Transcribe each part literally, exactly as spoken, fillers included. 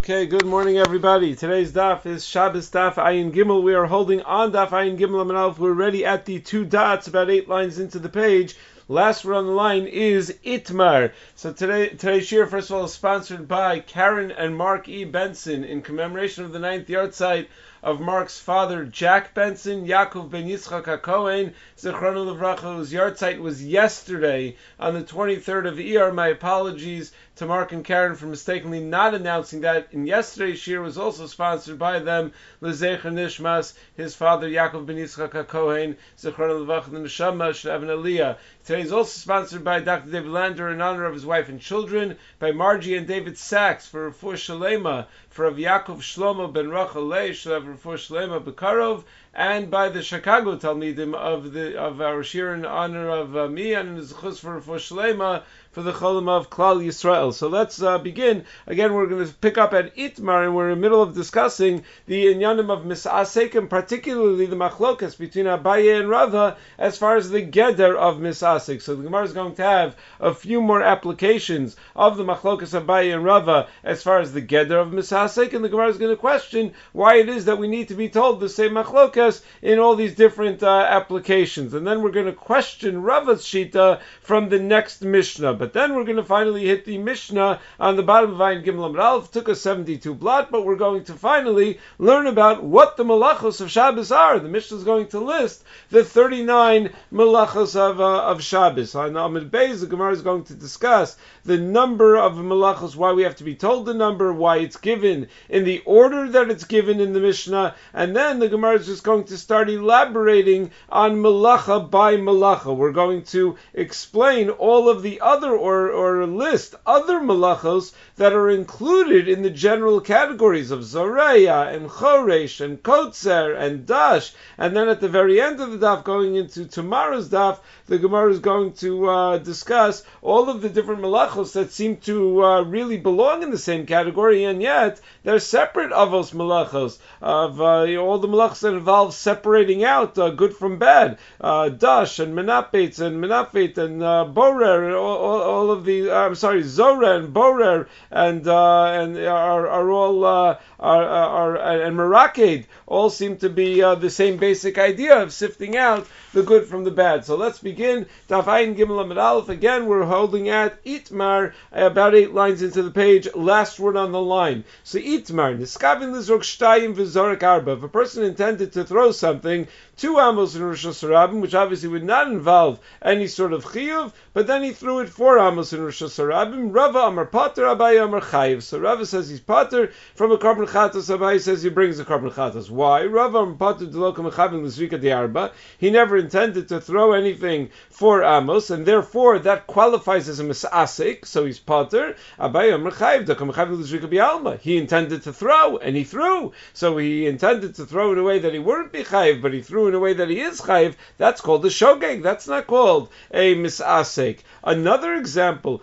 Okay, good morning everybody. Today's daf is Shabbos daf Ayin Gimel. We are holding on daf Ayin Gimel Amud Aleph. We're already at the two dots, about eight lines into the page. Last word on the line is Itmar. So today, today's shir, first of all, is sponsored by Karen and Mark E. Benson in commemoration of the ninth yahrzeit of Mark's father, Jack Benson, Yaakov ben Yitzchak HaKohen, Zichrono Livracha, whose yahrzeit was yesterday on the twenty-third of Iyar. My apologies to Mark and Karen for mistakenly not announcing that. And yesterday's shir was also sponsored by them, L'Zecher Nishmas, his father, Yaakov ben Yitzchak HaKohen, Zichrono Livracha, the Neshama, should have an Aliyah. Today is also sponsored by Doctor David Lander in honor of his wife and children, by Margie and David Sachs for Refuah Shalema, for Rav Yaakov Shlomo ben Rachel Leih, should have Refuah Shalema Bekarov, and by the Chicago Talmidim of the of our shir in honor of uh, me and his chus for Refuah Shalema for the Cholim of Klal Yisrael. So let's uh, begin. Again, we're going to pick up at Itmar, and we're in the middle of discussing the inyanim of Misasek, and particularly the machlokas between Abaye and Rava as far as the geder of Misasek. So the Gemara is going to have a few more applications of the machlokas Abaye and Rava as far as the geder of Misasek, and the Gemara is going to question why it is that we need to be told the same machlokas in all these different uh, applications. And then we're going to question Rava's shita from the next Mishnah. But then we're going to finally hit the Mishnah on the bottom of Ayin Gimel Amud Aleph. Took us seventy-two blot, but we're going to finally learn about what the malachos of Shabbos are. The Mishnah is going to list the thirty-nine malachos of uh, of Shabbos. On Amud Beis, the Gemara is going to discuss the number of malachos, why we have to be told the number, why it's given in the order that it's given in the Mishnah, and then the Gemara is just going to start elaborating on malacha by malacha. We're going to explain all of the other or or list other malachos that are included in the general categories of Zoreya and Choresh and Kotzer and Dash, and then at the very end of the daf, going into tomorrow's daf, the Gemara is going to uh, discuss all of the different malachos that seem to uh, really belong in the same category, and yet they're separate avos malachos, of uh, you know, all the malachos that involve separating out uh, good from bad, uh, Dash and Menapet and Menapet and uh, Borer, all, all, all of the uh, I'm sorry, Zorah and Borer and uh, and are are all uh, are, are, are and Meraked all seem to be uh, the same basic idea of sifting out the good from the bad. So let's begin. Daf Ayin Gimel Amud Aleph. Again, we're holding at Itmar, about eight lines into the page. Last word on the line. So Itmar, Niskavin Lizrok Shtayim V'Zorak Arba. If a person intended to throw something, two amos in Rosh Hashanah, which obviously would not involve any sort of chiyuv, but then he threw it four amos in Rosh Hashanah. Rava Amar Pater, Abaye Amar Chayiv. So Rava says he's Pater from a korban chatos. Abaye says he brings a korban chatos. Why? Rava Amar Pater D'Lo Kamechavin L'Zrika D'Arba. He never intended to throw anything for amos, and therefore that qualifies as a misasek. So he's Pater. Abaye Amar Chayiv D'Lo Kamechavin L'Zrika B'Alma. He intended to throw, and he threw. So he intended to throw in a way that he wouldn't be chayiv, but he threw in a way that he is chayiv. That's called a shogeg. That's not called a misasek. Another example,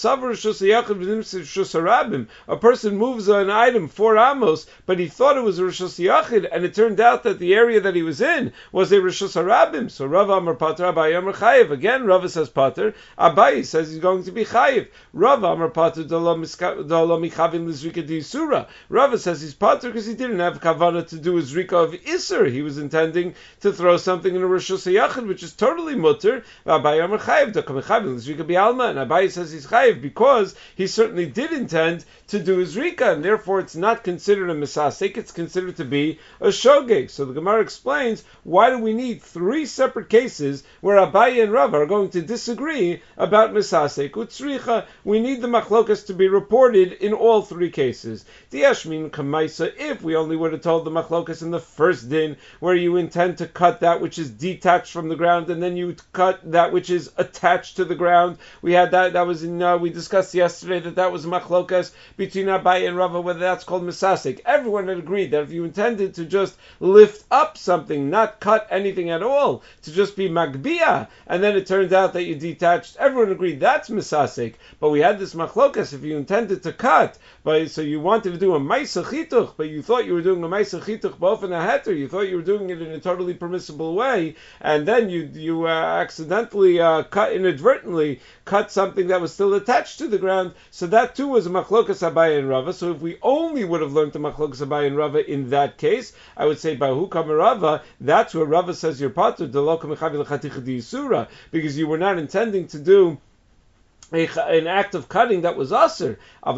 a person moves an item for amos, but he thought it was a Rishus Yachid, and it turned out that the area that he was in was a Rishus Harabim. So Rava Amar Pater, Abaye Amar Chayiv. Again, Rava says Pater. Abaye says he's going to be chayiv. Rava Amar Pater D'Lo Michavin L'Zrika D'Isura. Rava says he's Pater because he didn't have kavanah to do a zrika of Isur. He was intending to throw something in a Rishus Yachid, which is totally mutter. Abaye Amar Chayiv D'Lo Kamechavin L'Zrika B'Alma. And Abaye says he's chayiv because he certainly did intend to do his rika, and therefore it's not considered a misasek, it's considered to be a shogeg. So the Gemara explains, why do we need three separate cases where Abaye and Rava are going to disagree about misasek? Utzricha, we need the machlokas to be reported in all three cases. Diashmin kamaisa, if we only would have told the machlokas in the first din, where you intend to cut that which is detached from the ground, and then you cut that which is attached to the ground. We had that, that was in, uh, we discussed yesterday that that was machlokas between Abaye and Rava, whether that's called misasek. Everyone had agreed that if you intended to just lift up something, not cut anything at all, to just be magbia, and then it turned out that you detached, everyone agreed that's misasek. But we had this machlokas, if you intended to cut, but so you wanted to do a ma'aseh chituch, but you thought you were doing a ma'aseh chituch both in a heter, you thought you were doing it in a totally permissible way, and then you you uh, accidentally uh, cut inadvertently cut that's something that was still attached to the ground. So that too was a machlokas Abaye and Rava. So if we only would have learned the machlokas Abaye and Rava in that case, I would say Bahu Kama Rava, that's where Rava says you're patur, because you were not intending to do A, an act of cutting that was aser. But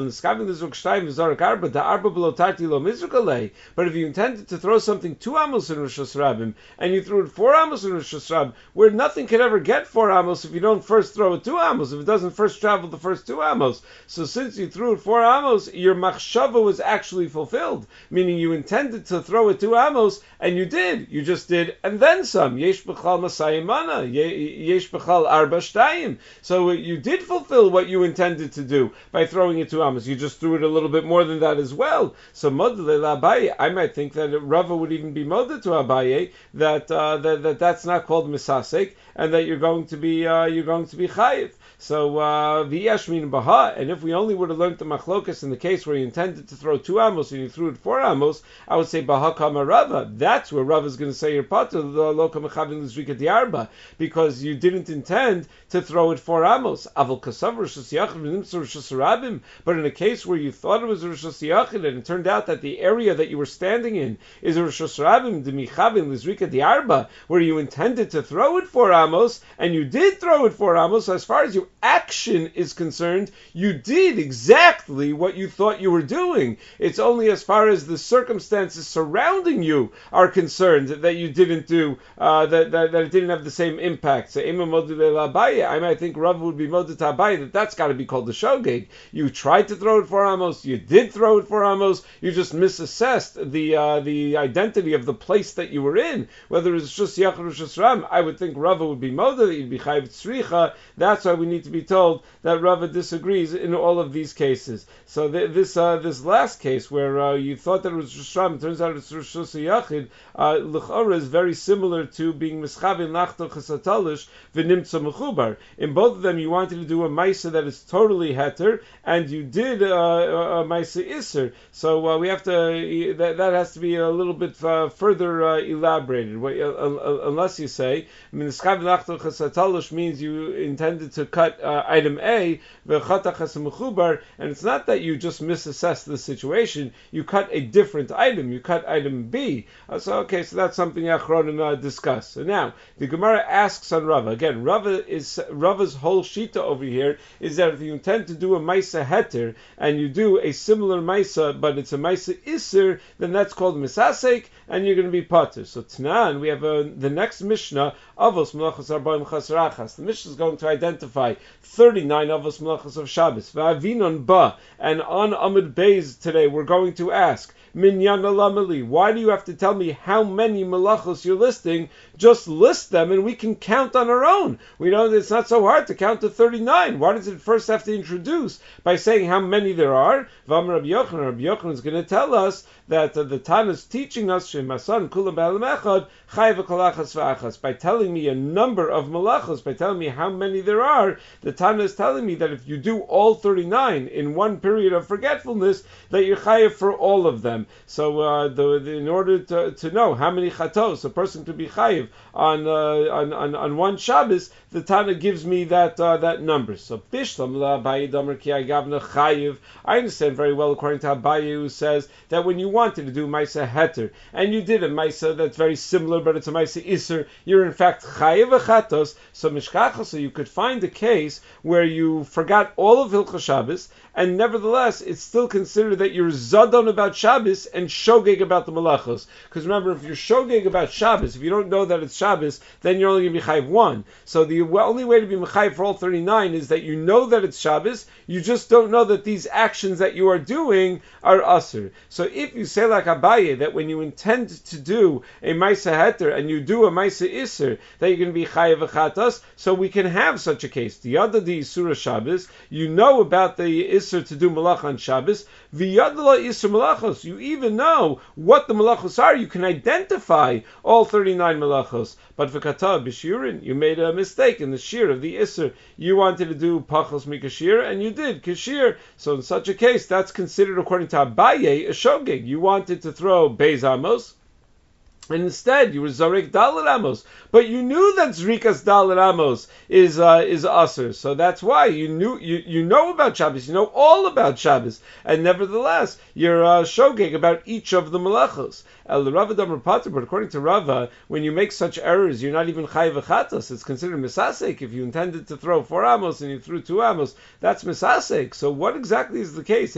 if you intended to throw something two amos in Rosh Hashanah and you threw it four amos in Rosh Hashanah, where nothing can ever get four amos if you don't first throw it two amos, if it doesn't first travel the first two amos. So since you threw it four amos, your machshava was actually fulfilled, meaning you intended to throw it two amos, and you did. You just did, and then some. Yesh b'chal masayim mana, yesh b'chal arba shtayim. So you did fulfill fulfill what you intended to do by throwing it to amos. You just threw it a little bit more than that as well. So modele Abaye, I might think that Rava would even be moded to Abaye that, uh, that that that's not called misasek, and that you're going to be uh, you're going to be chayiv. So v'yashmin uh, baha, and if we only would have learned the machlokas in the case where you intended to throw two amos and you threw it four amos, I would say baha kama Rava. That's where Rava is going to say your pater lo kama chavin l'zrika diarba, because you didn't intend to throw it four amos. Aval kasav rosh hasiyachid v'nimtzur rosh hasarabim. But in a case where you thought it was a rosh hasiyachid and it turned out that the area that you were standing in is a rosh hasarabim demichavin l'zrika diarba, where you intended to throw it four amos and you did throw it four amos, so as far as your action is concerned, you did exactly what you thought you were doing. It's only as far as the circumstances surrounding you are concerned that you didn't do, uh, that, that that it didn't have the same impact. So, I might think Rav would be moded to Abaye that that's got to be called the shogeg. You tried to throw it for amos, you did throw it for amos, you just misassessed the uh, the identity of the place that you were in. Whether it's just Yachar or Shasram, I would think Rava would be moded, that you'd be Chayiv Tzricha. That's why we need to be told that Rava disagrees in all of these cases. So th- this uh, this last case where uh, you thought that it was Shasram, turns out it's Rosh Yachid, uh, L'chora is very similar to being Mischavin Lachtor Chesatalish V'nimtza Mechubar. In both of them, you wanted to do a Maisa that is totally heter, and you did uh, a Maisa Isser. So uh, we have to, that, that has to be a little bit uh, further uh, elaborated. Uh, uh, unless you say, I mean, Mischavin Lachtor Chesatalish means you intended to cut uh, item A, and it's not that you just misassessed the situation, you cut a different item, you cut item B. Uh, so okay, so that's something Achronim uh, discuss. So now, the Gemara asks on Rava, again, Rava is, Rava's whole shita over here is that if you intend to do a Maisa Heter, and you do a similar Maisa, but it's a Maisa Isser, then that's called Misasek, and you're going to be Pater. So Tanan, we have uh, the next Mishnah, Avos Melachos Arbaim Chasrachas. The Mishnah is going to identify thirty-nine Avos Melachos of Shabbos. Va'avinon ba, and on Amud Beis today we're going to ask, Minyan Alamali, why do you have to tell me how many melachos you're listing? Just list them and we can count on our own. We know that it's not so hard to count to thirty-nine. Why does it first have to introduce by saying how many there are? Vam Rabbi Yochanan, Rabbi Yochanan is going to tell us that uh, the Tana is teaching us Shemasan Kulam Ba'alam Echad Chai V'Kolachas V'Achas. By telling me a number of melachos, by telling me how many there are, the Tana is telling me that if you do all thirty-nine in one period of forgetfulness, that you're chayav for all of them. So, uh, the, the, in order to, to know how many chatos a person could be chayiv on, uh, on on on one Shabbos, the Tana gives me that uh, that number. So, Bishlam la Abaye damer ki agavna chayiv. I understand very well, according to Abaye, who says that when you wanted to do Maisa Heter, and you did a Maisa that's very similar, but it's a Maisa Isser, you're in fact chayiv chatos. So, mishkacha, so you could find a case where you forgot all of Hilchos Shabbos, and nevertheless, it's still considered that you're zadon about Shabbos and shogeg about the malachos. Because remember, if you're shogeg about Shabbos, if you don't know that it's Shabbos, then you're only going to be chayiv one. So the only way to be mechayiv for all thirty-nine is that you know that it's Shabbos, you just don't know that these actions that you are doing are asur. So if you say like Abaye, that when you intend to do a maisa heter and you do a maisa isser, that you're going to be chayiv v'chatas, so we can have such a case. The other the Isura Shabbos, you know about the isser to do malach on Shabbos, v'yadla isser malachos, you even know what the malachos are, you can identify all thirty-nine malachos. But for kata b'shirin, you made a mistake in the shir of the isser. You wanted to do pachos mikashir, and you did kashir. So in such a case, that's considered, according to Abaye, a shogeg. You wanted to throw beis amos, And instead, you were Zarek Dalit Amos. But you knew that Zrikas Dalit Amos is uh, is Aser. So that's why you knew you, you know about Shabbos. You know all about Shabbos. And nevertheless, you're uh, shogeg about each of the Malachos. El Rava Damar Pater, but according to Rava, when you make such errors, you're not even Chayiv Chatos. It's considered Misasek. If you intended to throw four Amos and you threw two Amos, that's Misasek. So what exactly is the case?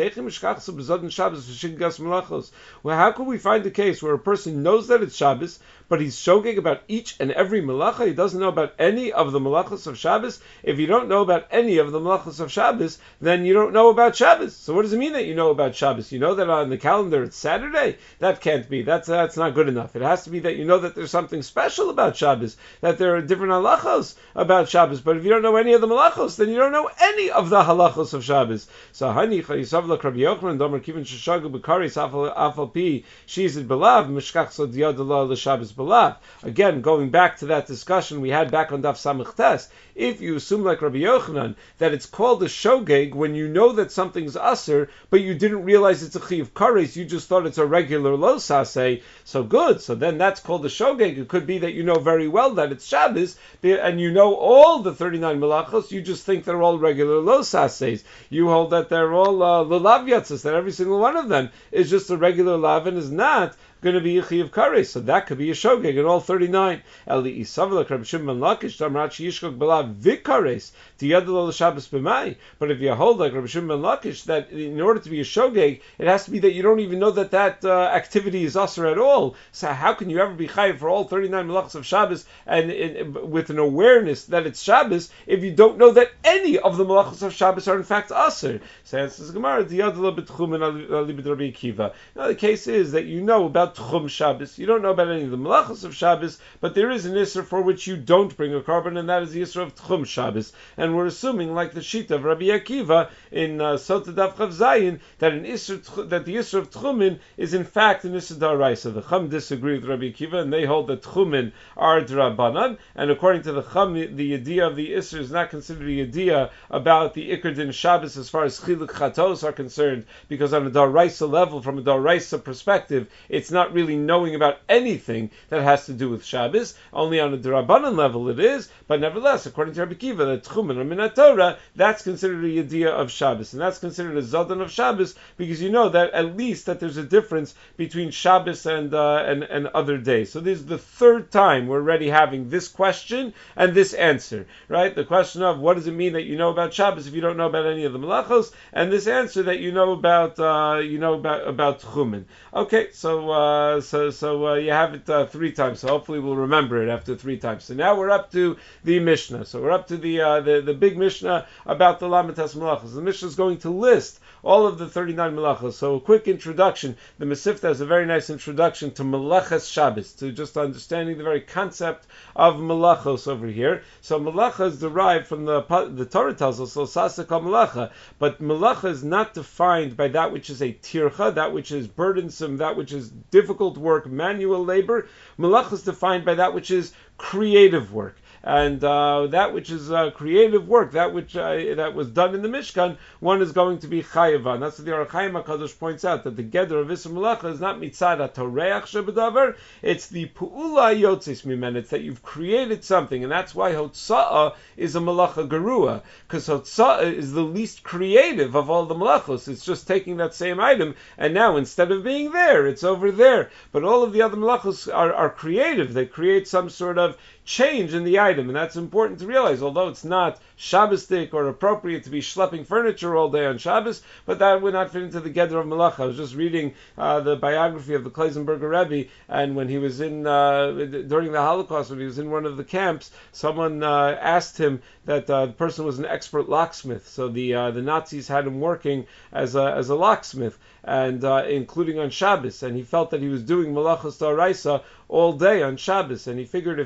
Well, how can we find a case where a person knows that it's Shabbos, but he's shogeg about each and every malacha? He doesn't know about any of the malachos of Shabbos. If you don't know about any of the malachos of Shabbos, then you don't know about Shabbos. So what does it mean that you know about Shabbos? You know that on the calendar it's Saturday? That can't be. That's that's not good enough. It has to be that you know that there's something special about Shabbos, that there are different halachos about Shabbos. But if you don't know any of the malachos, then you don't know any of the halachos of Shabbos. So hani chayisav la Rabbi Yochanan domer kivin sheshagu b'karis afal pi shizid belav mishkach so diyadallah l'Shabbos belav. Again, going back to that discussion we had back on Daf Samech Tes, if you assume like Rabbi Yochanan that it's called a shogeg when you know that something's aser, but you didn't realize it's a chi of kares, you just thought it's a regular lo saseh, so good. So then that's called a shogeg. It could be that you know very well that it's Shabbos, and you know all the thirty-nine malachos, you just think they're all regular lo sasehs. You hold that they're all uh, lulav yatzas, that every single one of them is just a regular lav and is not going to be a chi of kares. So that could be a shogeg in all thirty-nine. Eli isav Rabbi Shimon Lakish damrat sheyishkog belav vikares tiyadlo l'Shabbos b'mai. But if you hold like Rabbi Shimon Lakish that in order to be a shogeg, it has to be that you don't even know that that uh, activity is aser at all. So how can you ever be chayiv for all thirty-nine malachos of Shabbos and, and with an awareness that it's Shabbos if you don't know that any of the malachos of Shabbos are in fact aser? So answers Gemara tiyadlo b'tchumen alibid Rabbi Akiva. Now the case is that you know about Tchum Shabbos. You don't know about any of the malachos of Shabbos, but there is an Isser for which you don't bring a carbon, and that is the Isser of Tchum Shabbos. And we're assuming, like the Shita of Rabbi Akiva in uh, Sota Daf Chav Zayin, that an Isser, that the Isser of Tchumin is in fact an Isser D'Oraisa. The Chum disagree with Rabbi Akiva, and they hold that Tchumin are D'Rabbanan, and according to the Chum, the idea of the Isser is not considered a idea about the Iker Din Shabbos as far as Chiluk Chatos are concerned, because on a D'Oraisa level, from a D'Oraisa perspective, it's not really knowing about anything that has to do with Shabbos. Only on a D'Rabbanan level it is, but nevertheless, according to Rabbi Akiva, the Tchumen or Minat Torah, that's considered a idea of Shabbos, and that's considered a Zodan of Shabbos, because you know that at least that there's a difference between Shabbos and uh, and, and other days. So this is the third time we're already having this question and this answer, right? The question of what does it mean that you know about Shabbos if you don't know about any of the Malachos, and this answer that you know about uh, you know about about Tchumen. Okay, so uh, so so uh, you have it uh, three times. So hopefully we'll remember it after three times. So now we're up to the Mishnah. So we're up to the uh, the, the big Mishnah about the Lamites Malachos. The Mishnah is going to list all of the thirty-nine Malachos. So a quick introduction. The Mesivta has a very nice introduction to Malachas Shabbos, to just understanding the very concept of Malachos over here. So Malacha is derived from the the Torah tells us Losasa Kal Malacha, but Malacha is not defined by that which is a tircha, that which is burdensome, that which is difficult work, manual labor. Malacha is defined by that which is creative work. And uh, that which is uh, creative work, that which uh, that was done in the Mishkan, one is going to be chayav. That's what the Aruch Chaim HaKadosh points out, that the geder of Isser Malacha is not mitzad hatoreach shebedavar, it's the pu'ula yotzis mimen, it's that you've created something, and that's why Hotza'ah is a Malacha Gerua, because Hotza'ah is the least creative of all the Malachos. It's just taking that same item, and now instead of being there, it's over there. But all of the other Malachos are, are creative. They create some sort of change in the item, and that's important to realize. Although it's not Shabbosdik or appropriate to be schlepping furniture all day on Shabbos, but that would not fit into the Geder of Malacha. I was just reading uh, the biography of the Kleisenberger Rebbe, and when he was in uh, during the Holocaust, when he was in one of the camps, someone uh, asked him that uh, the person was an expert locksmith. So the uh, the Nazis had him working as a as a locksmith, and uh, including on Shabbos, and he felt that he was doing Malachos D'Oraisa all day on Shabbos, and he figured if he could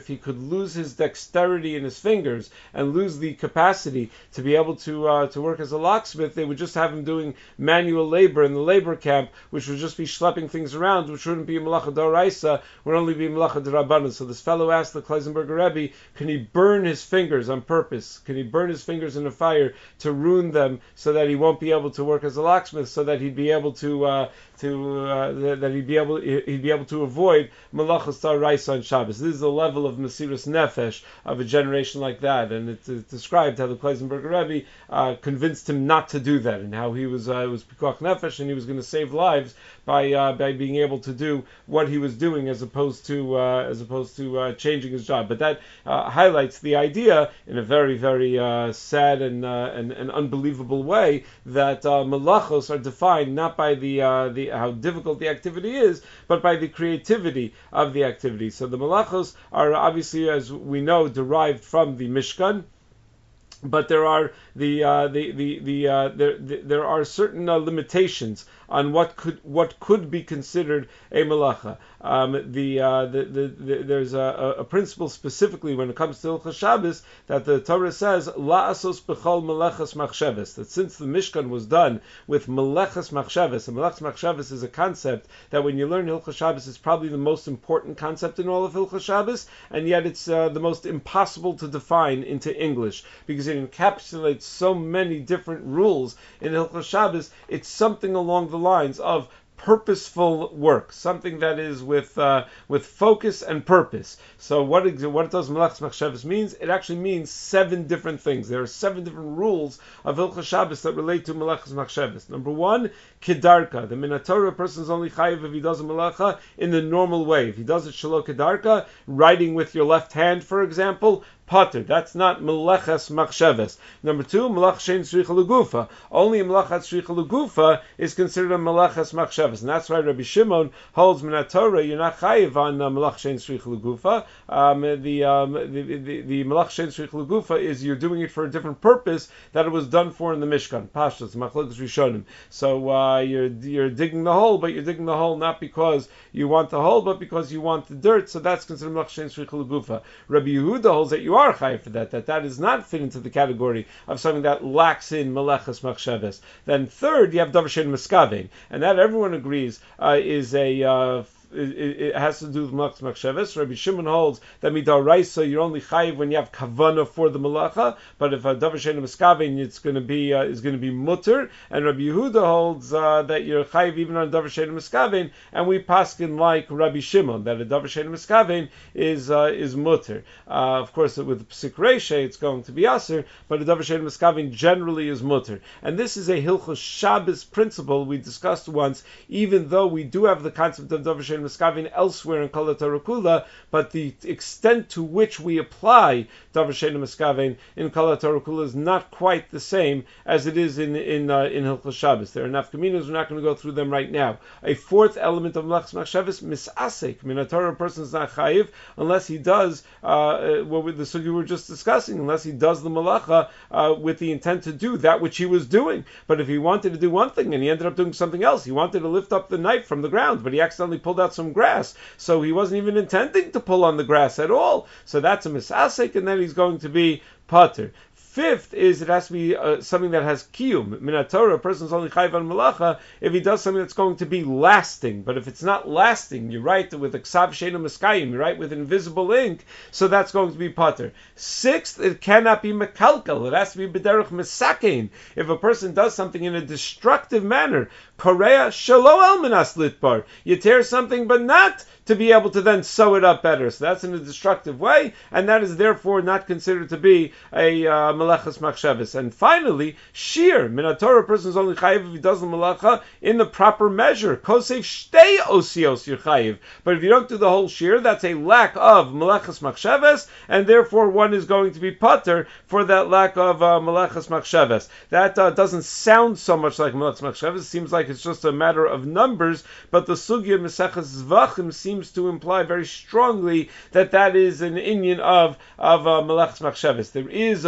lose his dexterity in his fingers and lose the capacity to be able to uh, to work as a locksmith, they would just have him doing manual labor in the labor camp, which would just be schlepping things around, which wouldn't be Malacha D'Oraisa, would only be Malacha D'Rabbanan. So this fellow asked the Kleisenberger Rebbe, can he burn his fingers on purpose? Can he burn his fingers in a fire to ruin them so that he won't be able to work as a locksmith, so that he'd be able to uh, to uh, that he'd be able he'd be able to avoid Malachas D'Oraisa on Shabbos. This is the level of Mesiras Nefesh of a generation like that, and it's, it's described how the Kleisenberger Rebbe uh, convinced him not to do that, and how he was uh, it was Pikuach Nefesh, and he was going to save lives by uh, by being able to do what he was doing as opposed to uh, as opposed to uh, changing his job. But that uh, highlights the idea in a very very uh, sad and, uh, and and unbelievable way that uh, malachos are defined not by the uh, the how difficult the activity is, but by the creativity of the activity. So the malachos are obviously, as we know, derived from the Mishkan. But there are the uh, the the, the, uh, there, the there are certain uh, limitations on what could what could be considered a malacha. Um, the, uh, the, the the there's a, a principle specifically when it comes to Hilchos Shabbos that the Torah says la'asos b'chol melechas machshavos, that since the Mishkan was done with melechas machshavos, and melechas machshavos is a concept that when you learn Hilchos Shabbos it's probably the most important concept in all of Hilchos Shabbos, and yet it's uh, the most impossible to define into English because it encapsulates so many different rules in Hilchos Shabbos. It's something along the lines of purposeful work, something that is with uh, with focus and purpose. So what it, what does Melechas Machshavos means? It actually means seven different things. There are seven different rules of Hilchos Shabbos that relate to Melechas Machshavos. Number one, Kedarka. The Minatorah person is only chayiv if he does a melacha in the normal way. If he does it shelo kedarka, writing with your left hand, for example, Potter. That's not Melechas Machshavos. Number two, Melech Shein Tzricha L'Gufa. Only a Melechas Tzricha L'Gufa is considered a Melechas Machshavos. And that's why Rabbi Shimon holds Min HaTorah, you're not chayiv on uh, Melech Shein Tzricha L'Gufa. Um, the, um, the, the, the Melech Shein Tzricha L'Gufa is you're doing it for a different purpose that it was done for in the Mishkan. Pashtas, Machlokes Rishonim. So uh, you're, you're digging the hole, but you're digging the hole not because you want the hole, but because you want the dirt. So that's considered Melech Shein Tzricha L'Gufa. Rabbi Yehuda holds that you are chayiv for that, that that does not fit into the category of something that lacks in Melechas Machshavos. Then third, you have Davar Shein Miskavein, and that everyone agrees uh, is a uh, It, it has to do with Melechas Machshavos. Rabbi Shimon holds that midaraisa you're only chayiv when you have kavana for the melacha, but if a davar she'eino miskavein, it's going to be uh, is going to be mutter. And Rabbi Yehuda holds uh, that you're chayiv even on a davar she'eino miskavein, and we paskin like Rabbi Shimon that a davar she'eino miskavein is uh, is mutter. Uh, of course, with psik reisha it's going to be aser, but a davar she'eino miskavein generally is mutter. And this is a Hilchos Shabbos principle we discussed once. Even though we do have the concept of davar she'eino miskavein elsewhere in Kol Torah Kula, but the extent to which we apply davar she'eino miskavein in Kol Torah Kula is not quite the same as it is in in uh, in Hilchos Shabbos. There are nafkaminos. We're not going to go through them right now. A fourth element of Melechas Machshavos, misasek. Min HaTorah, a person is not chayiv unless he does uh, what we, the sugi we were just discussing, unless he does the malacha uh, with the intent to do that which he was doing. But if he wanted to do one thing and he ended up doing something else, he wanted to lift up the knife from the ground, but he accidentally pulled out some grass, so he wasn't even intending to pull on the grass at all. So that's a misasek, and then he's going to be pater. Fifth is it has to be uh, something that has kiyum. Min HaTorah, a person's only chayiv on malacha if he does something that's going to be lasting. But if it's not lasting, you write with a ksav she'eino miskayim, you write with invisible ink, so that's going to be pater. Sixth, it cannot be mekalkal. It has to be b'derech misakein. If a person does something in a destructive manner, korea shelo el minas litbar, you tear something but not to be able to then sew it up better. So that's in a destructive way, and that is therefore not considered to be a uh, Melechas Machshavos. And finally, shear. Min HaTorah, a person is only chayiv if he does the melacha in the proper measure. Kosef shtei osios you're chayiv. But if you don't do the whole shear, that's a lack of Melechas Machshavos, and therefore one is going to be pater for that lack of uh, Melechas Machshavos. That uh, doesn't sound so much like Melechas Machshavos. It seems like it's just a matter of numbers, but the sugya Meseches Zvachim seems to imply very strongly that that is an inyan of of uh, Melechas Machshavos. There is a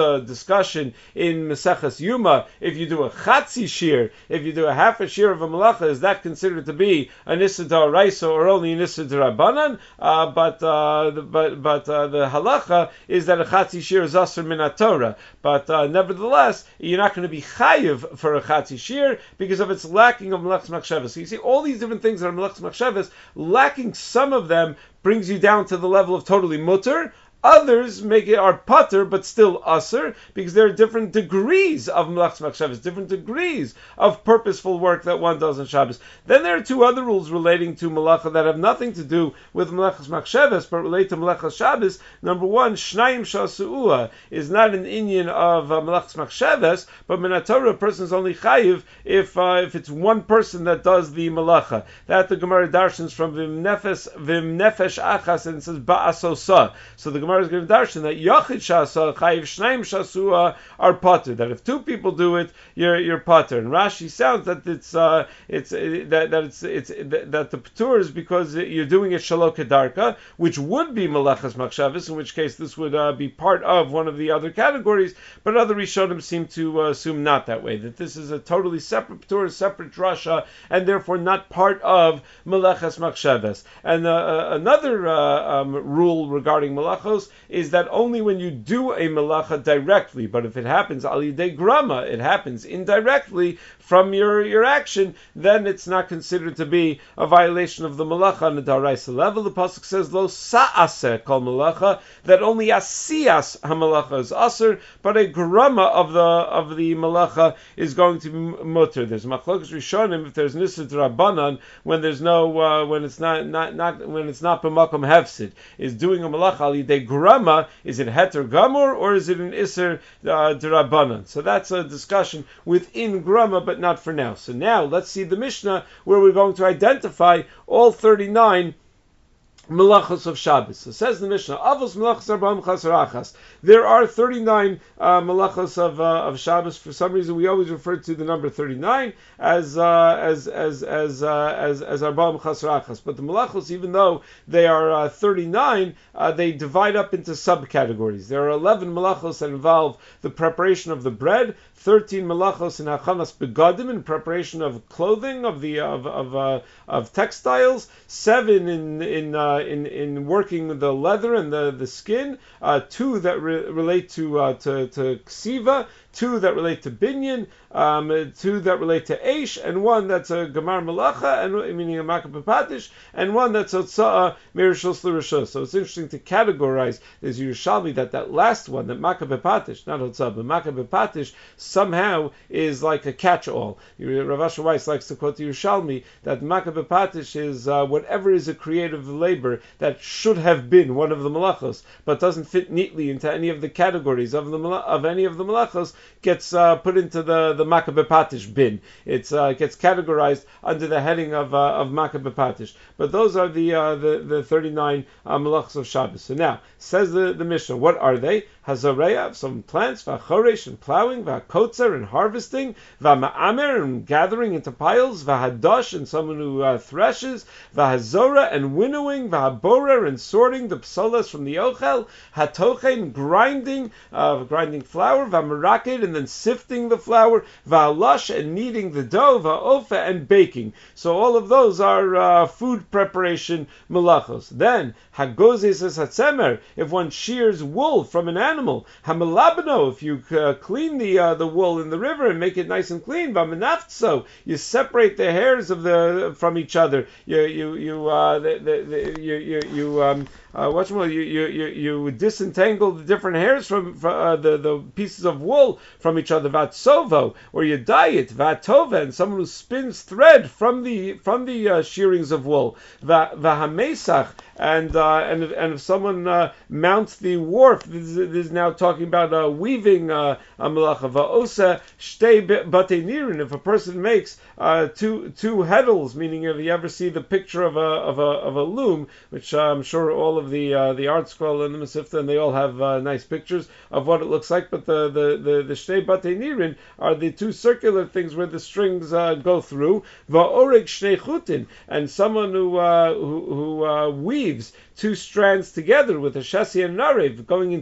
discussion in Maseches Yuma. If you do a chatzi shear, if you do a half a shear of a malacha, is that considered to be an issa d'oraisa or only an issa d'rabbanan? Uh, but uh, but but uh, the halacha is that a chatzi shear is asur min Torah. But uh, nevertheless, you're not going to be chayiv for a chatzi shear because of its lacking of melachas machshavas. So you see all these different things that are melachas machshavas, lacking some of them brings you down to the level of totally mutter. Others make it our putter, but still usser, because there are different degrees of melachas machshavas, different degrees of purposeful work that one does on Shabbos. Then there are two other rules relating to malacha that have nothing to do with melachas machshavas, but relate to melachas Shabbos. Number one, shnayim shasu'ua is not an inyan of uh, melachas machshavas, but min Torah, a person is only chayiv if uh, if it's one person that does the malacha. That the Gemara darshans from vim nefesh vim nefesh achas, and it says ba'asosa. So the Gemara is going to darshan that Yachid Shasa, Chayiv Shnaim Shasua are pater. That if two people do it, you're you're pater. And Rashi sounds that it's uh, it's uh, that that it's it's that the patur is because you're doing it Shalok Kedarka, which would be Melachas Machshavas, in which case this would uh, be part of one of the other categories. But other Rishonim seem to uh, assume not that way. That this is a totally separate patur, separate drasha, and therefore not part of Melachas Machshavas. And uh, uh, another uh, um, rule regarding Melachos is that only when you do a melacha directly, but if it happens al yidei grama, it happens indirectly from your, your action, then it's not considered to be a violation of the melacha on the daraisa level. The pasuk says lo sa'aseh kol melacha, that only asiyas hamelacha is aser, but a grama of the of the melacha is going to be mutter. There's machlokas rishonim if there's nisad rabbanan when there's no uh, when it's not not not when it's not b'makom hefsid, is doing a melacha al yidei grama, is it heter gamur or is it an iser uh, d'rabbanan? So that's a discussion within grama, but not for now. So now let's see the Mishnah where we're going to identify all thirty-nine melachos of Shabbos. So says the Mishnah, Avos melachos arba'am chasarachas. There are thirty-nine uh, melachos of uh, of Shabbos. For some reason, we always refer to the number thirty-nine as uh, as as as uh, as as arba'am chasarachas. But the melachos, even though they are uh, thirty-nine, uh, they divide up into subcategories. There are eleven melachos that involve the preparation of the bread, thirteen melachos in hachanas begadim, in preparation of clothing, of the of of uh, of textiles, seven in in uh, in in working the leather and the the skin, uh, two that re- relate to uh, to to ksiva, two that relate to binyan, um, two that relate to eish, and one that's a gemar malacha, and meaning a makah bepatish, and one that's a tza'ah mirishos l'rishos. So it's interesting to categorize. There's Yerushalmi that that last one, that makah bepatish, not tza'ah, but makah bepatish, somehow is like a catch-all. Rav Asher Weiss likes to quote Yerushalmi that makah bepatish is uh, whatever is a creative labor that should have been one of the malachos, but doesn't fit neatly into any of the categories of the of any of the malachos, gets uh, put into the the makah bepatish bin. It uh, gets categorized under the heading of uh, of makah bepatish. But those are the uh, the the thirty-nine uh, malachos of Shabbos. So now says the the Mishnah, what are they? Hazareya, some plants, v'achoresh, and plowing, v'akotzer, and harvesting, v'ma'amer, and gathering into piles, v'hadosh, and someone who uh, threshes, v'hazora, and winnowing, v'haborer, and sorting the psolas from the ochel, hatochen, grinding, uh, grinding flour, v'maraked, and then sifting the flour, v'alash, and kneading the dough, v'ofa, and baking. So all of those are uh, food preparation malachos. Then, hagozes es hatzemer, if one shears wool from an animal, Animal. Hamalabano, if you uh, clean the uh, the wool in the river and make it nice and clean, v'manaftso, you separate the hairs of the from each other. You you you uh, the, the, the, you you, you um uh, what's more, you, you you you disentangle the different hairs from, from uh, the the pieces of wool from each other. Vatsovo, or you dye it. Vatova, and someone who spins thread from the from the uh, shearings of wool. Vahamesach, and uh, and if, and if someone uh, mounts the warp, this is, this is now talking about uh, weaving uh, a malacha. Va'osa shtei batenirin, if a person makes uh, two two heddles, meaning if you ever see the picture of a of a of a loom, which uh, I'm sure all of the uh, the art scroll and the Masifta, and they all have uh, nice pictures of what it looks like. But the the the, the shtei batenirin are the two circular things where the strings uh, go through. Va'oreg shnei chutin, and someone who uh, who, who uh, weaves two strands together with a shasi and narev going in two different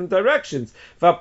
different directions.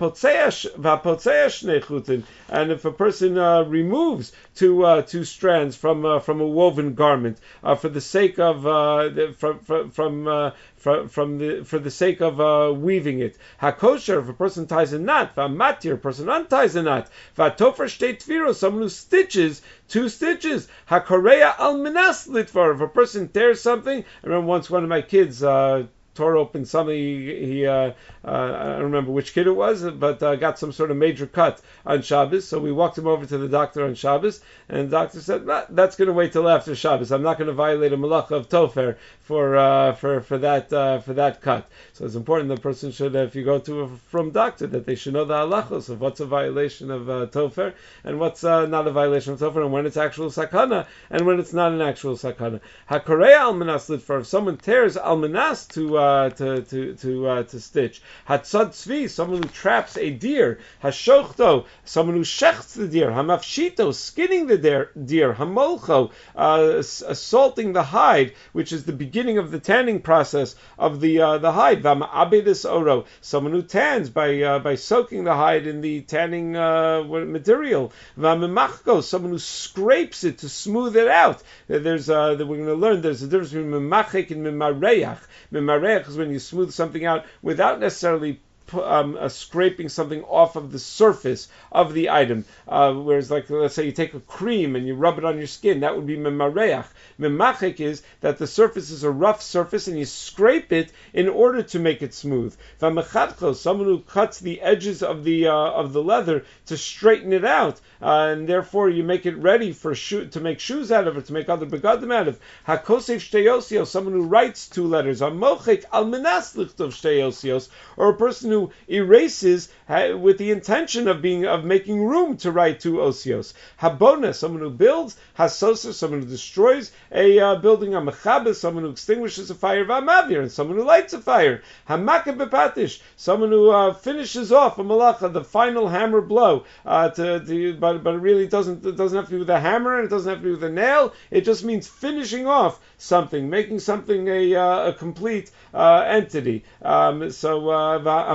And if a person uh, removes two uh, two strands from uh, from a woven garment uh, for the sake of uh, the, from from, from uh, From, from the for the sake of uh, weaving it, hakosher, if a person ties a knot, va'matir, a person unties a knot, va'tofer shtei tfiros, someone who stitches two stitches, hakoreya al minas litvar, if a person tears something. I remember once one of my kids uh, tore open something. He, he uh, uh, I don't remember which kid it was, but uh, got some sort of major cut on Shabbos. So we walked him over to the doctor on Shabbos, and the doctor said, nah, "That's going to wait till after Shabbos. I'm not going to violate a malacha of tofer for uh, for for that uh, for that cut." So it's important the person should, uh, if you go to a from doctor, that they should know the halachos of what's a violation of uh, tofer and what's uh, not a violation of tofer, and when it's actual sakana and when it's not an actual sakana. Hakoreya almanas litfar, if someone tears almanas to uh, to to to uh, to stitch. Hatzad tzvi, someone who traps a deer. Hashochto, someone who shechts the deer. Hamafshito, skinning the deer. deer. Hamolcho, uh, assaulting the hide, which is the beginning of the tanning process of the uh, the hide. V'ma'abedis oro, someone who tans by uh, by soaking the hide in the tanning uh, material. V'memachko, someone who scrapes it to smooth it out. There's uh, that we're going to learn. There's a difference between memachik and memareach. Memareach is when you smooth something out without necessarily Um, uh, scraping something off of the surface of the item. Uh, whereas, like, let's say you take a cream and you rub it on your skin, that would be memareach. Memachik is that the surface is a rough surface and you scrape it in order to make it smooth. V'mechatcho, someone who cuts the edges of the uh, of the leather to straighten it out, uh, and therefore you make it ready for shoe, to make shoes out of it, to make other begadim out of. Hakosef shteyosios, someone who writes two letters. Amochik almenas lichtov shteyosios, or a person who erases uh, with the intention of being of making room to write two osios. Habona, someone who builds. Hasosa, someone who destroys a uh, building. Hamachabes, someone who extinguishes a fire. V'amavir, and someone who lights a fire. Hamaka bepatish, someone who uh, finishes off a malacha, the final hammer blow. Uh, to, to, but but it really doesn't it doesn't have to be with a hammer, and it doesn't have to be with a nail. It just means finishing off something, making something a uh, a complete uh, entity. Um, so uh,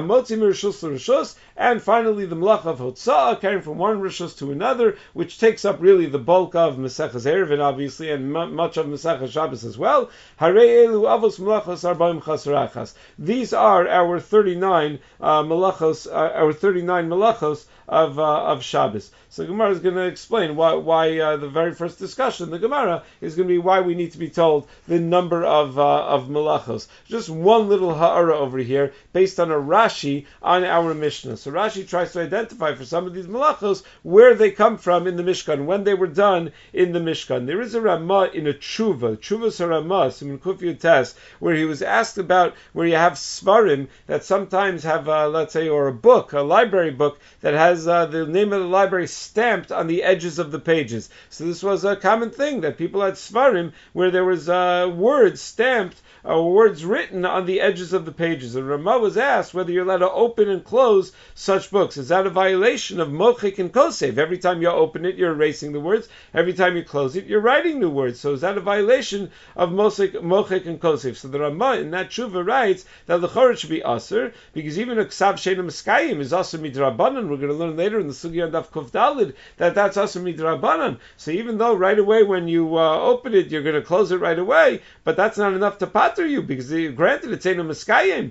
and finally the malacha of hotzah, carrying from one rishus to another, which takes up really the bulk of Maseches Eruvin, obviously, and m- much of Maseches Shabbos as well. Harei elu avos malachos arbaim chasrachas. These are our thirty-nine uh, malachos, uh, our thirty-nine malachos of uh, of Shabbos. So Gemara is going to explain why why uh, the very first discussion, the Gemara, is going to be why we need to be told the number of uh, of malachos. Just one little ha'ara over here, based on a Rashi on our Mishnah. So Rashi tries to identify for some of these malachos where they come from in the Mishkan, when they were done in the Mishkan. There is a Ramah in a Tshuva, Tshuva Saramah, Siman Kuf Yud Tes, where he was asked about where you have Svarim that sometimes have, uh, let's say, or a book, a library book, that has uh, the name of the library stamped on the edges of the pages. So this was a common thing, that people had Svarim where there was uh, words stamped, uh, words written on the edges of the pages. And Ramah was asked whether you're allowed to open and close such books. Is that a violation of Mochik and Kosev? Every time you open it, you're erasing the words. Every time you close it, you're writing new words. So is that a violation of Mochik, Mochik and Kosev? So the Ramah in that Tshuva writes that the Chorah should be Aser, because even a Ksav Sheina Meskayim is Aser Midrabanan. We're going to learn later in the Sugya Daf Kuf Dalid that that's Aser Midrabanan. So even though right away when you uh, open it, you're going to close it right away, but that's not enough to pater you, because uh, granted it's Sheina Meskayim.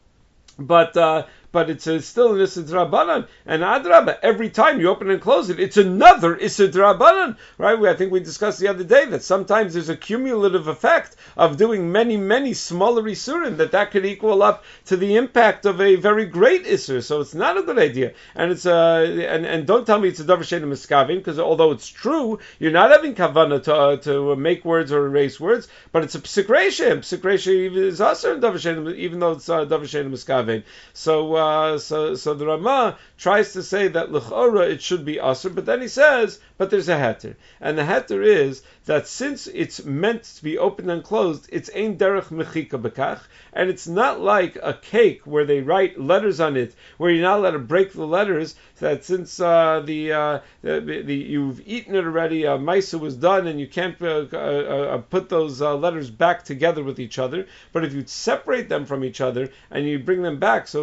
But uh, but it's a, still an Issa D'Rabbanan. And Adrabah, every time you open and close it, it's another Issa D'Rabbanan. Right? We, I think we discussed the other day that sometimes there's a cumulative effect of doing many, many smaller Isurim, that that could equal up to the impact of a very great Isur. So it's not a good idea. And it's uh, and, and don't tell me it's a Davar Sheina Miskavin, because although it's true, you're not having Kavanah to, uh, to make words or erase words, but it's a Psik Reisha. Psik Reisha is also in Davar Sheina, even though it's uh, Davar Sheina Miskavin. So, uh, so, so the Ramah tries to say that l'chora it should be aser, but then he says, but there's a heter, and the heter is that since it's meant to be opened and closed, it's ein derech mechika bekach, and it's not like a cake where they write letters on it, where you're not allowed to break the letters. That since uh, the, uh, the, the you've eaten it already, uh, Maisa was done, and you can't uh, uh, uh, put those uh, letters back together with each other. But if you separate them from each other and you bring them back, so it could be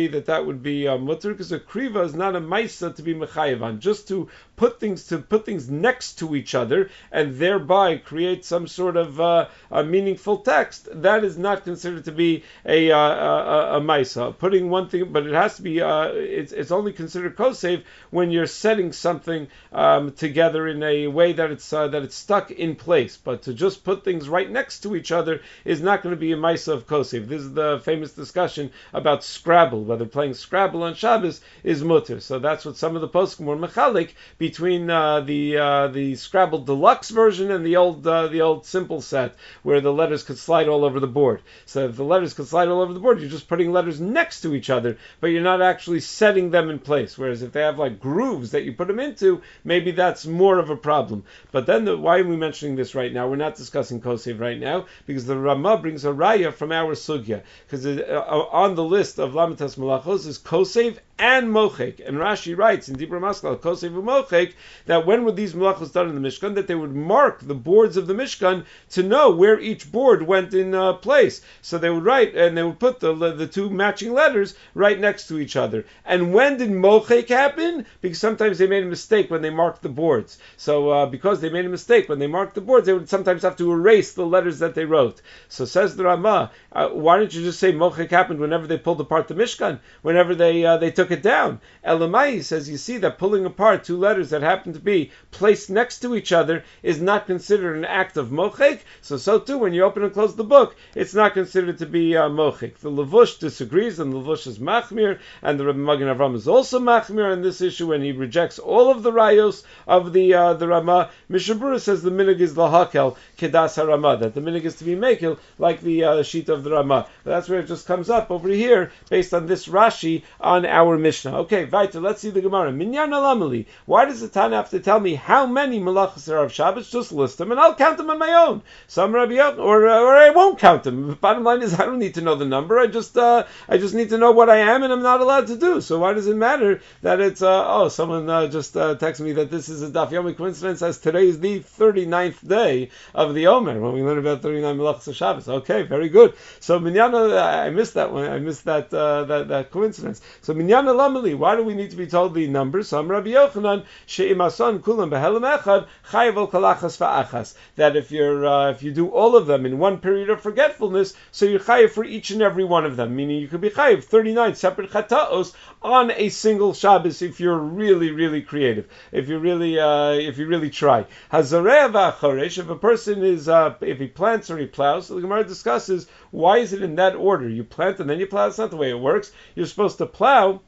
that that would be uh, mutter, because a kriva is not a maisa to be mechayev on, just to put things to put things next to each other and thereby create some sort of uh, a meaningful text. That is not considered to be a uh, a, a maisa. Putting one thing, but it has to be. Uh, it's it's only considered kosev when you're setting something um, together in a way that it's uh, that it's stuck in place. But to just put things right next to each other is not going to be a maisa of kosev. This is the famous discussion about Scrabble, whether playing Scrabble on Shabbos is mutter. So that's what some of the poskim were mechalik between uh, the uh, the Scrabble Deluxe version and the old uh, the old simple set, where the letters could slide all over the board. So if the letters could slide all over the board, you're just putting letters next to each other, but you're not actually setting them in place. Whereas if they have like grooves that you put them into, maybe that's more of a problem. But then the, why are we mentioning this right now? We're not discussing kosev right now, because the Ramah brings a raya from our sugya, because uh, on the list of Lamitas Malachos is kosev and mochek. And Rashi writes in Dibra Maskal, kosev and mochek, that when were these malachos done in the Mishkan, that they would mark the boards of the Mishkan to know where each board went in uh, place. So they would write, and they would put the the two matching letters right next to each other. And when did mochek happen? Because sometimes they made a mistake when they marked the boards. So uh, because they made a mistake when they marked the boards, they would sometimes have to erase the letters that they wrote. So says the Ramah, uh, why don't you just say mochek happened whenever they pulled apart the Mishkan, whenever they uh, they took it down? Elamai says, you see that pulling apart two letters that happen to be placed next to each other is not considered an act of mochek. So so too, when you open and close the book, it's not considered to be uh, mochek. The Levush disagrees, and the Levush is machmir, and the Rebbe Magen Avram is also machmir on this issue, and he rejects all of the rayos of the uh, the Ramah. Mishabura says the minig is lahakel kedas haRamah, that the minig is to be makil like the uh, sheet of the Ramah. But that's where it just comes up over here based on this Rashi on our Mishnah. Okay, Vaita, let's see the Gemara. Minyan alamali. Why does the Tana have to tell me how many malachos there are of Shabbos? Just list them and I'll count them on my own. Some Rabbi Yochanan, or uh, or I won't count them. The bottom line is I don't need to know the number. I just uh, I just need to know what I am and I'm not allowed to do. So why does it matter that it's uh, oh someone uh, just uh, texted me that this is a Daf Yomi coincidence as today is the thirty-ninth day of the Omer when we learn about thirty-nine malachos of Shabbos. Okay, very good. So Minyan, I missed that one. I missed that uh, that that coincidence. So Minyan alamali. Why do we need to be told the numbers? Some Rabbi Yochanan she'imason kulam behelam echad chayav al kalachas va'achas. That if you're uh, if you do all of them in one period of forgetfulness, so you're chayav for each and every one of them. Meaning you could be chayav thirty-nine separate chataos on a single Shabbos if you're really really creative. If you really uh, if you really try. Hazareh va'achoresh. If a person is uh, if he plants or he plows, so the Gemara discusses why is it in that order? You plant and then you plow. That's not the way it works. You're supposed to plow,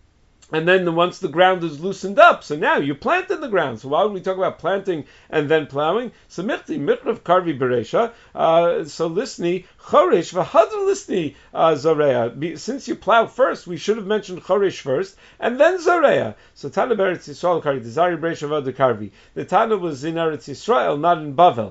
and then the, once the ground is loosened up, so now you plant in the ground. So why would we talk about planting and then plowing? So michti michrav karvi beresha. Uh, so listni choresh v'hadr listni zoreya. Since you plow first, we should have mentioned choresh first and then zoreya. So Tana beretz Yisrael karvi dezari beresha v'hadr karvi. The Tana was in Eretz Yisrael, not in Bavel.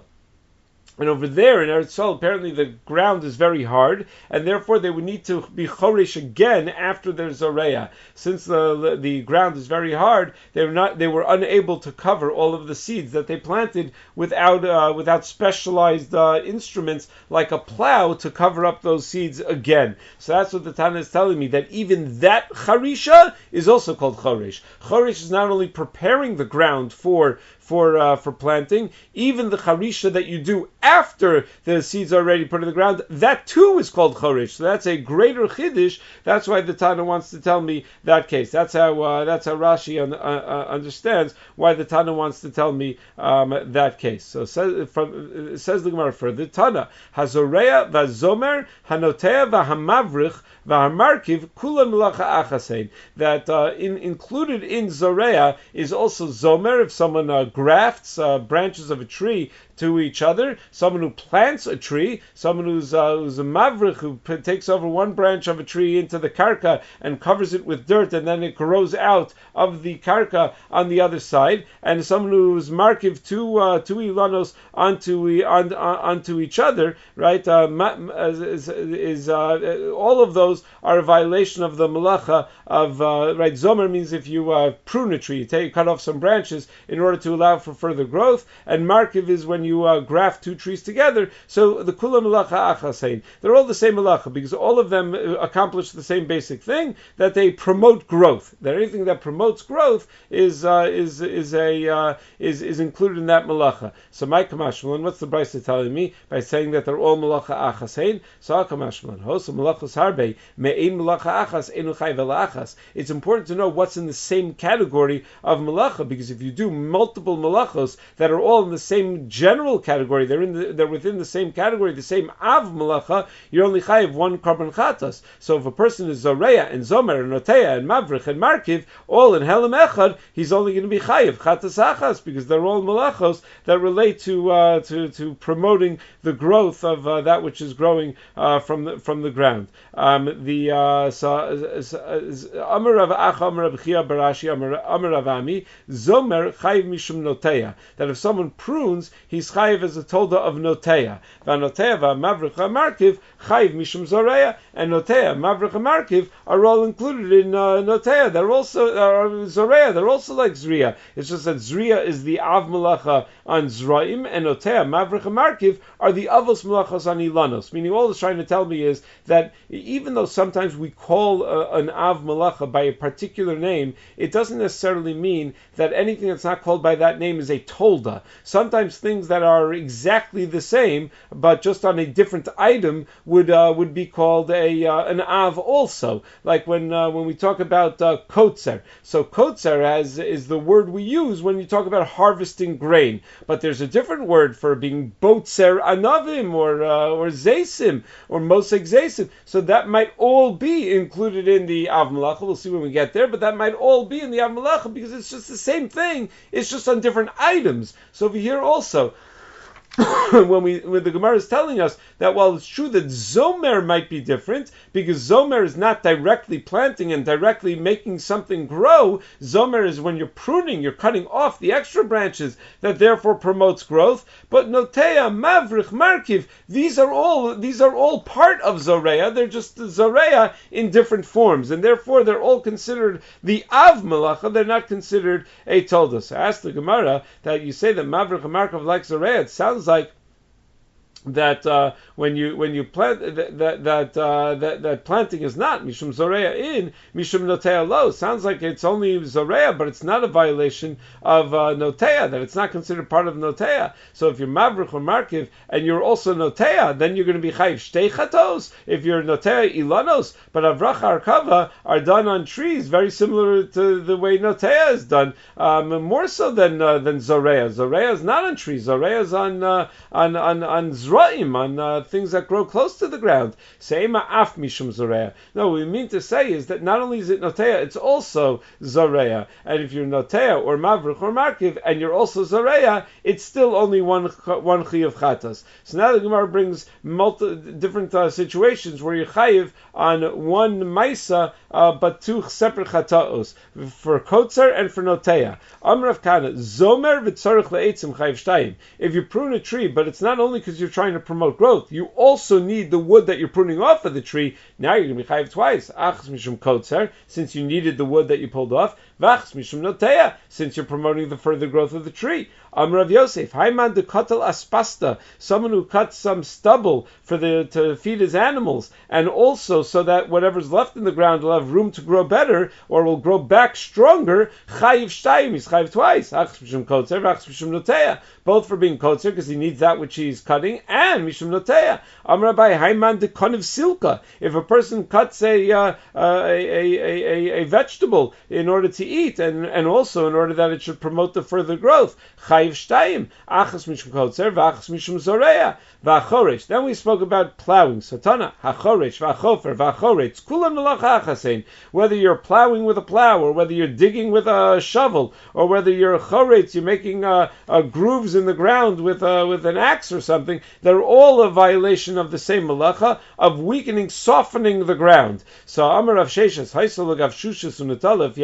And over there in Eretz Yisrael, apparently the ground is very hard, and therefore they would need to be choresh again after their zoreya. Since the the ground is very hard, they were not they were unable to cover all of the seeds that they planted without uh, without specialized uh, instruments like a plow to cover up those seeds again. So that's what the Tana is telling me, that even that charisha is also called choresh. Choresh is not only preparing the ground for for uh, for planting, even the charisha that you do after the seeds are already put in the ground, that too is called choresh. So that's a greater chiddush. That's why the Tana wants to tell me that case. That's how uh, that's how Rashi un, uh, uh, understands why the Tana wants to tell me um, that case. So says from says the Gemara further, Tana hazoreya vazomer hanotea v'hamavrich v'hamarkiv kulam melacha achasein. That uh, in, included in zoreya is also zomer, if someone uh, grafts uh, branches of a tree to each other, someone who plants a tree, someone who's, uh, who's a mavrich, who p- takes over one branch of a tree into the karka and covers it with dirt, and then it grows out of the karka on the other side, and someone who's markiv two uh, two ilanos onto on, on, onto each other, right? Uh, is, is uh, all of those are a violation of the malacha of uh, right. Zomer means if you uh, prune a tree, you take cut off some branches in order to allow for further growth, and markiv is when you you uh, graft two trees together. So the kula malacha achasein, they're all the same malacha because all of them accomplish the same basic thing, that they promote growth. That anything that promotes growth is uh, is is a uh, is is included in that malacha. So my kamashmalan, what's the Brisa telling me by saying that they're all malacha achasein? So kamashmalan, hosa malachos harbe me'ein malacha achas enu chayv elachas. It's important to know what's in the same category of malacha, because if you do multiple malachos that are all in the same general category, they're in the, they're within the same category, the same av malacha, you're only chayiv one korban chatas. So if a person is zoreya and zomer and noteya and mavrich and markiv all in helam echad, he's only going to be chayiv chatas achas, because they're all malachos that relate to uh, to to promoting the growth of uh, that which is growing uh, from the from the ground. Um, the uh, Amar Rav Acha Amar Rav Chia Barashi Amar Rav Ami Zomer chayiv mishum noteya, that if someone prunes, he's chayiv as a tolda of noteya. Vanoteya v'mavrich ha'markiv chayiv mishum zoreya, and noteya, mavrich ha'markiv are all included in uh, noteya. They're also uh, zoreya. They're also like zriya. It's just that zriya is the av malacha on zraim, and noteya, mavrich ha'markiv are the avos malachos on ilanos. Meaning, all it's trying to tell me is that even though sometimes we call uh, an av malacha by a particular name, it doesn't necessarily mean that anything that's not called by that name is a tolda. Sometimes things that are exactly the same, but just on a different item, would uh, would be called a uh, an av also. Like when uh, when we talk about uh, kotzer. So kotzer has is the word we use when you talk about harvesting grain. But there's a different word for being botzer anavim or uh, or zeisim or mosek zeisim. So that might all be included in the av malacha. We'll see when we get there, but that might all be in the av malacha because it's just the same thing. It's just on different items. So over here also, when we when the Gemara is telling us that while it's true that zomer might be different, because zomer is not directly planting and directly making something grow, zomer is when you're pruning, you're cutting off the extra branches that therefore promotes growth. But noteya, mavrich, markiv, these are all these are all part of zoreya. They're just the zoreya in different forms, and therefore they're all considered the av malacha. They're not considered a tolda. So ask the Gemara that you say that mavrich and markiv like zoreya. It sounds like that uh, when you when you plant that that that, uh, that that planting is not mishum zoreya in mishum noteya lo. Sounds like it's only zoreya, but it's not a violation of uh, noteya. That it's not considered part of noteya. So if you're mavrich or markiv and you're also noteya, then you're going to be chayiv shtei chatos. If you're noteya ilanos, but avracha arkava are done on trees, very similar to the way noteya is done, um, more so than uh, than zoreya. Zoreya is not on trees. Zoreya is on uh, on on on on uh, things that grow close to the ground. Seima af mishum zoreya. No, what we mean to say is that not only is it noteya, it's also zoreya. And if you're noteya or mavrich or markiv, and you're also zoreya, it's still only one one chi of chatas. So now the Gemara brings multi, different uh, situations where you're chayiv on one maisa, uh, but two separate chataos, for kotzer and for noteya. Amrav kana zomer v'tzarich le'etzim chayiv shtayim. If you prune a tree, but it's not only because you're trying to promote growth, you also need the wood that you're pruning off of the tree. Now you're going to be chayiv twice. Achas mishum kotzer, since you needed the wood that you pulled off. V'achas mishum noteya, since you're promoting the further growth of the tree. Amrav Yosef, Haiman de kotel aspasta, someone who cuts some stubble for the to feed his animals, and also so that whatever's left in the ground will have room to grow better, or will grow back stronger. Chayiv shtayim, he's chayiv twice. Achas mishum kotzer, v'achas mishum noteya, both for being kotzer because he needs that which he's cutting, and mishum noteya. Amar Abai, Haiman de konev silka, if a person cuts a, uh, uh, a, a, a a vegetable in order to eat, and and also in order that it should promote the further growth. Chayiv shtayim, achas mishum kotzer, v'achas mishum zoreya, v'achoresh. Then we spoke about plowing. Satana, hachoresh, v'achofer, v'achoretz, kulam nelacha achasein. Whether you're plowing with a plow, or whether you're digging with a shovel, or whether you're choretz, you're making uh, uh, grooves in the ground with uh, with an axe or something, they're all a violation of the same malacha of weakening, softening the ground. So Amar Rav Sheshes, Haisel Gav Shushas Unatala, if you had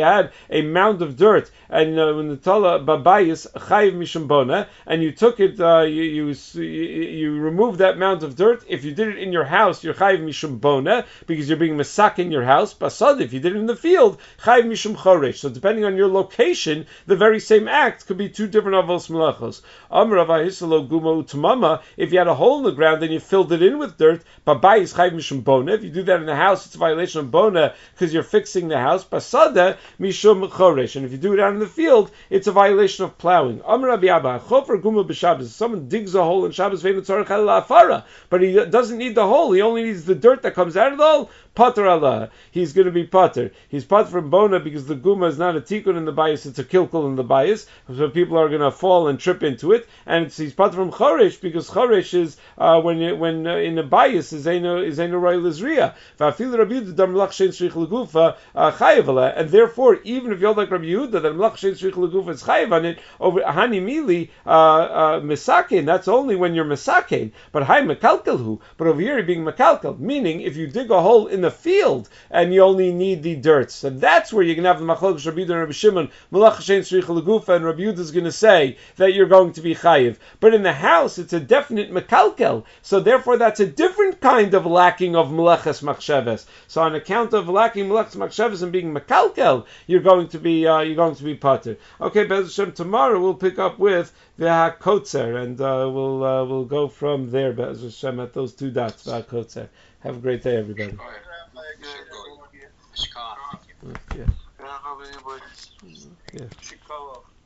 a mound of dirt, and uh, when the tala babayis chayiv mishum bona, and you took it, uh, you, you you removed that mound of dirt. If you did it in your house, you're chayiv mishum bona because you're being mesak in your house. Basad, if you did it in the field, chayiv mishum choresh. So depending on your location, the very same act could be two different avos melachos. Amar avahisalo guma utamama. If you had a hole in the ground and you filled it in with dirt, babayis chayiv mishum bona. If you do that in the house, it's a violation of bona because you're fixing the house. Basada mishum choresh. And if you do it out in the field, it's a violation of plowing. Amar Rabbi Abba, chofer guma b'Shabbos. Someone digs a hole in Shabbos, ve'enu tzarich ala afara, but he doesn't need the hole. He only needs the dirt that comes out of the hole. Pater Allah. He's going to be pater. He's pater from bona because the guma is not a tikkun in the bias, it's a kilkul in the bias. So people are going to fall and trip into it. And it's, he's pater from choresh because choresh is uh, when you, when uh, in the bias is eino is eino roy lizriya. Va'afil Rabbi Yehuda dam melach shein shrich legufa chayiv ala. And therefore, even if you're like Rabbi Yehuda that melach shein shrich legufa is chayiv on it, over hani mili uh, uh, misakein. That's only when you're misakein. But hay mekalkelhu. But over here you're being mekalkel, meaning if you dig a hole in the field and you only need the dirt. So that's where you can have the machlokes Rabbi Yehuda and Rabbi Shimon. Melach shein shrich legufa, and Rabbi Yehuda is going to say that you're going to be chayiv. But in the house, it's a definite mekalkel. So therefore, that's a different kind of lacking of melachas machsheves. So on account of lacking melachas machsheves and being mekalkel, you're going to be uh, you're going to be pater. Okay, Be'ez Hashem, tomorrow we'll pick up with the hakotzer, and uh, we'll uh, we'll go from there. Be'ez Hashem at those two dots. The hakotzer. Have a great day, everybody. Yeah. Yeah.